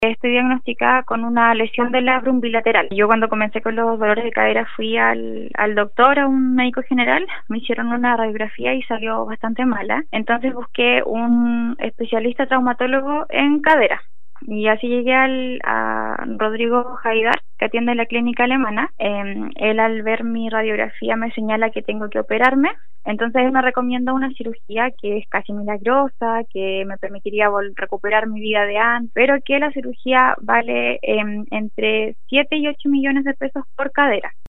Estoy diagnosticada con una lesión del labrum bilateral. Yo cuando comencé con los dolores de cadera fui al doctor, a un médico general, me hicieron una radiografía y salió bastante mala. Entonces busqué un especialista traumatólogo en cadera. Y así llegué a Rodrigo Haidar, que atiende en la clínica alemana. Él, al ver mi radiografía, me señala que tengo que operarme. Entonces él me recomienda una cirugía que es casi milagrosa, que me permitiría recuperar mi vida de antes, pero que la cirugía vale entre 7 y 8 millones de pesos por cadera.